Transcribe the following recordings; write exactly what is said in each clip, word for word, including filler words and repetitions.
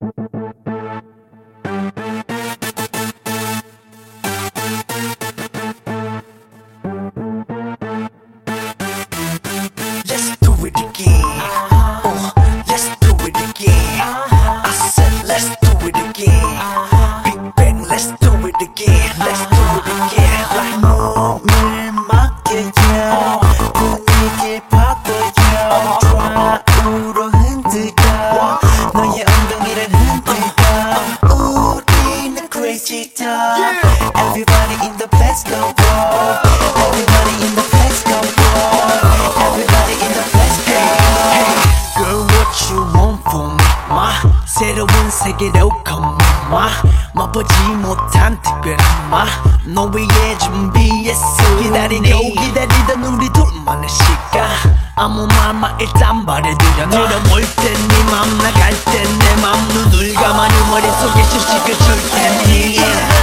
Let's do it again. Oh, let's do it again. I said let's do it again. Big Bang, let's do it again. Let's do it again. Like 몸을 맡겨요. 분위기 바꿔요. 좌우로 흔들어. 너의 엉덩이를 흔들어. 우리는 crazy town. Everybody in the place go bro. Everybody in the place go bro. Everybody in the place go. Hey, girl, what you want from me? 마 새로운 세계로 come on, 마 맛보지 못한 특별한 마 너 위해 준비했어. 기다리고 기다리던 우리 둘만의 시간. 아무 말만 일단 말해드려. 들어볼 땐 네 맘 나갈 땐 내 맘. 눈을 감아 네 머릿속에 휴식을 줄 테니.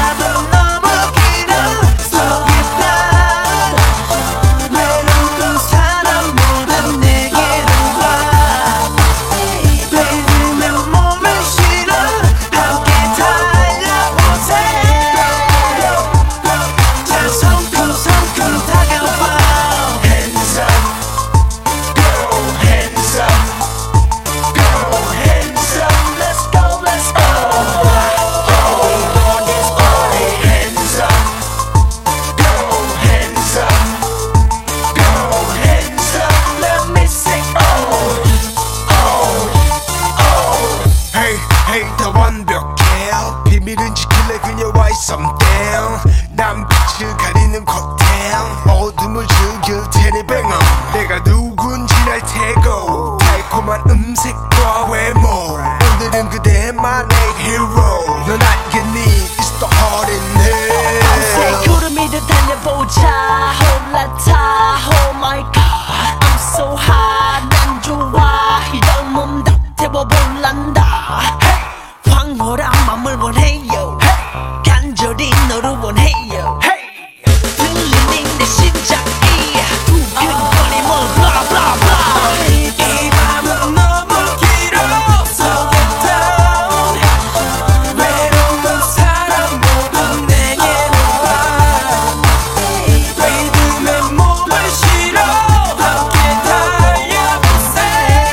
비밀은 지킬래 그녀와의 something. 난 빛을 가리는 칵테일. 어둠을 즐길 테니 뱅어. 내가 누군지 알 테고. 달콤한 음색과 외모. 오늘은 그대만의 hero. 넌 알겠니? It's the heart in there. 밤새 구름 위를 달려보자. 올라타 Oh my god I'm so hot. 난 좋아 이런 몸 다 태워볼란다. 황홀한 맘을 원해요. 간절히 너를 원해요. 들리는 내 심장이 두근거림을 blah blah blah. 이 밤은 너무 길어. So get down. 외로운 사람 모두 내게로 와. 리듬에 몸을 실어. 함께 달려보세.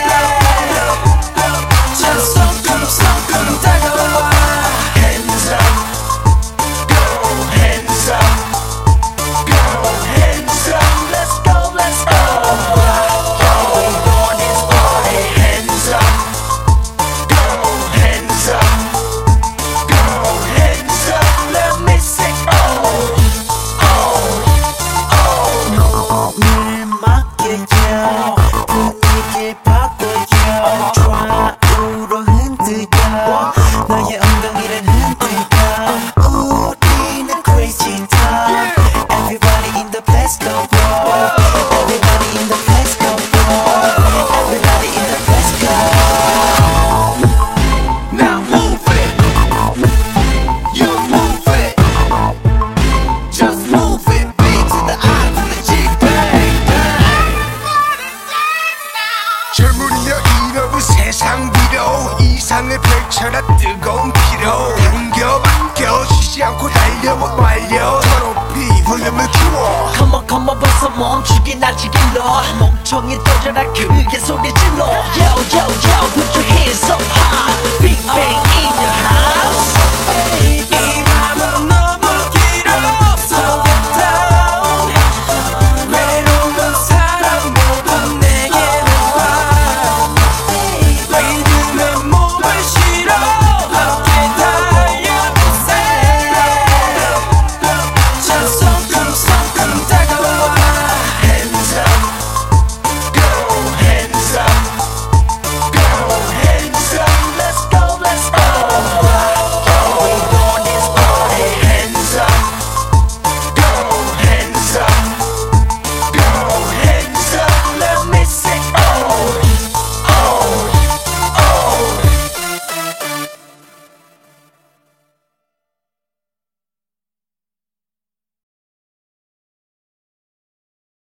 자 성큼성큼 다가와. Hands up, go hands up, go hands up. Let's go, let's go. All we want is party. Hands up, go hands up, go hands up. Let me say oh. 몸을 맡겨요. 분위기 바꿔요. 좌우로 흔들어. 너의 엉덩이를 흔들어. 우리는 crazy town. Everybody in the place go bro. Everybody in the place go bro. Everybody in the place go. Now move it, you move it, just move it. B to the I to the G, bang bang. 젊은이여 이러고 세상 위로 이상을 펼쳐라 뜨거운 피로. 당겨 맡겨 쉬지 않고 달려와 말려. 더 높이 볼륨을 키워. Come on, come on, 벌써 멈추긴 아직 일러. 멍청이 떠져라 크게 소리 질러. Yo, yo, yo, put your hands up high. Big